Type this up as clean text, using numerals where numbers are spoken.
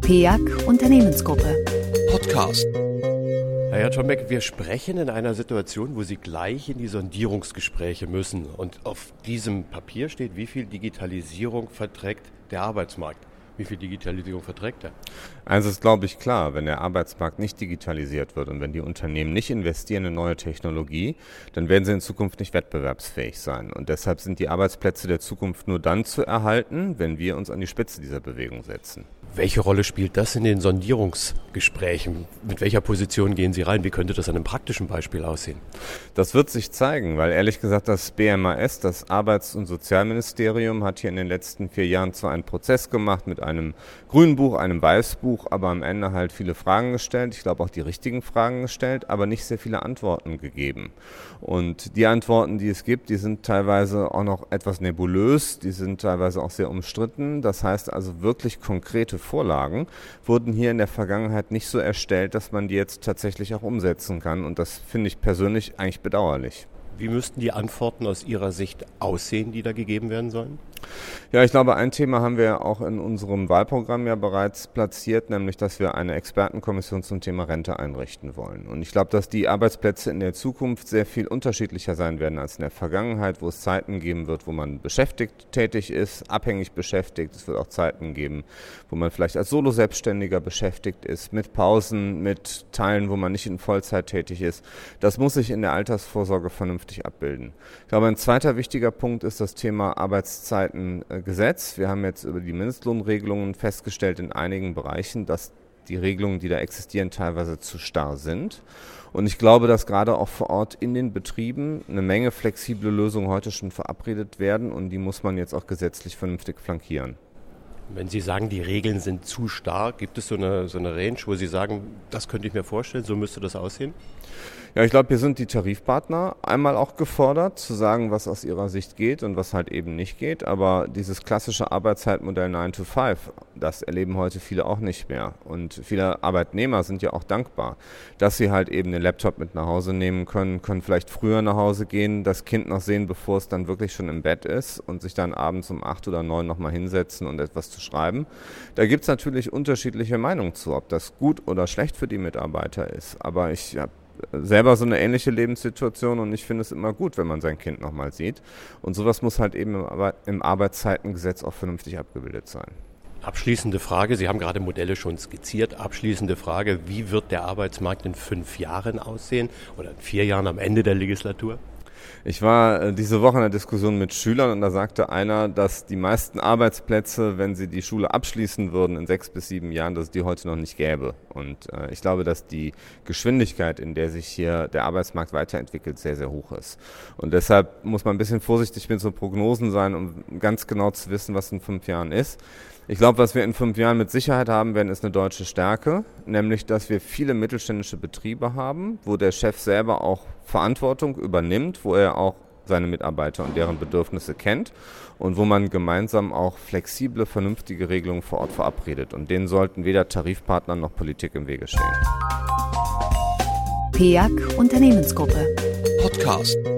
PEAC Unternehmensgruppe. Podcast. Herr Czombeck, wir sprechen in einer Situation, wo Sie gleich in die Sondierungsgespräche müssen. Und auf diesem Papier steht, wie viel Digitalisierung verträgt der Arbeitsmarkt. Wie viel Digitalisierung verträgt er? Also ist, glaube ich, klar, wenn der Arbeitsmarkt nicht digitalisiert wird und wenn die Unternehmen nicht investieren in neue Technologie, dann werden sie in Zukunft nicht wettbewerbsfähig sein. Und deshalb sind die Arbeitsplätze der Zukunft nur dann zu erhalten, wenn wir uns an die Spitze dieser Bewegung setzen. Welche Rolle spielt das in den Sondierungsgesprächen? Mit welcher Position gehen Sie rein? Wie könnte das an einem praktischen Beispiel aussehen? Das wird sich zeigen, weil ehrlich gesagt das BMAS, das Arbeits- und Sozialministerium, hat hier in den letzten 4 Jahren zwar einen Prozess gemacht mit einem Grünbuch, einem Weißbuch, aber am Ende halt viele Fragen gestellt. Ich glaube auch die richtigen Fragen gestellt, aber nicht sehr viele Antworten gegeben. Und die Antworten, die es gibt, die sind teilweise auch noch etwas nebulös, die sind teilweise auch sehr umstritten. Das heißt also wirklich konkrete Vorlagen wurden hier in der Vergangenheit nicht so erstellt, dass man die jetzt tatsächlich auch umsetzen kann. Und das finde ich persönlich eigentlich bedauerlich. Wie müssten die Antworten aus Ihrer Sicht aussehen, die da gegeben werden sollen? Ja, ich glaube, ein Thema haben wir auch in unserem Wahlprogramm ja bereits platziert, nämlich, dass wir eine Expertenkommission zum Thema Rente einrichten wollen. Und ich glaube, dass die Arbeitsplätze in der Zukunft sehr viel unterschiedlicher sein werden als in der Vergangenheit, wo es Zeiten geben wird, wo man beschäftigt tätig ist, abhängig beschäftigt. Es wird auch Zeiten geben, wo man vielleicht als Solo-Selbstständiger beschäftigt ist, mit Pausen, mit Teilen, wo man nicht in Vollzeit tätig ist. Das muss sich in der Altersvorsorge vernünftig abbilden. Ich glaube, ein zweiter wichtiger Punkt ist das Thema Arbeitszeitengesetz. Wir haben jetzt über die Mindestlohnregelungen festgestellt in einigen Bereichen, dass die Regelungen, die da existieren, teilweise zu starr sind. Und ich glaube, dass gerade auch vor Ort in den Betrieben eine Menge flexible Lösungen heute schon verabredet werden und die muss man jetzt auch gesetzlich vernünftig flankieren. Wenn Sie sagen, die Regeln sind zu starr, gibt es so eine Range, wo Sie sagen, das könnte ich mir vorstellen, so müsste das aussehen? Ja, ich glaube, hier sind die Tarifpartner einmal auch gefordert, zu sagen, was aus ihrer Sicht geht und was halt eben nicht geht. Aber dieses klassische Arbeitszeitmodell 9 to 5, das erleben heute viele auch nicht mehr. Und viele Arbeitnehmer sind ja auch dankbar, dass sie halt eben den Laptop mit nach Hause nehmen können vielleicht früher nach Hause gehen, das Kind noch sehen, bevor es dann wirklich schon im Bett ist und sich dann abends um 8 oder 9 nochmal hinsetzen und etwas zu schreiben. Da gibt es natürlich unterschiedliche Meinungen zu, ob das gut oder schlecht für die Mitarbeiter ist. Aber ich habe selber so eine ähnliche Lebenssituation und ich finde es immer gut, wenn man sein Kind nochmal sieht. Und sowas muss halt eben im Arbeitszeitengesetz auch vernünftig abgebildet sein. Abschließende Frage, Sie haben gerade Modelle schon skizziert. Abschließende Frage, wie wird der Arbeitsmarkt in 5 Jahren aussehen oder in 4 Jahren am Ende der Legislatur? Ich war diese Woche in einer Diskussion mit Schülern und da sagte einer, dass die meisten Arbeitsplätze, wenn sie die Schule abschließen würden in 6 bis 7 Jahren, dass es die heute noch nicht gäbe. Und ich glaube, dass die Geschwindigkeit, in der sich hier der Arbeitsmarkt weiterentwickelt, sehr, sehr hoch ist. Und deshalb muss man ein bisschen vorsichtig mit so Prognosen sein, um ganz genau zu wissen, was in 5 Jahren ist. Ich glaube, was wir in 5 Jahren mit Sicherheit haben werden, ist eine deutsche Stärke, nämlich, dass wir viele mittelständische Betriebe haben, wo der Chef selber auch Verantwortung übernimmt, wo er auch seine Mitarbeiter und deren Bedürfnisse kennt und wo man gemeinsam auch flexible, vernünftige Regelungen vor Ort verabredet. Und denen sollten weder Tarifpartner noch Politik im Wege stehen. PEAC Unternehmensgruppe. Podcast.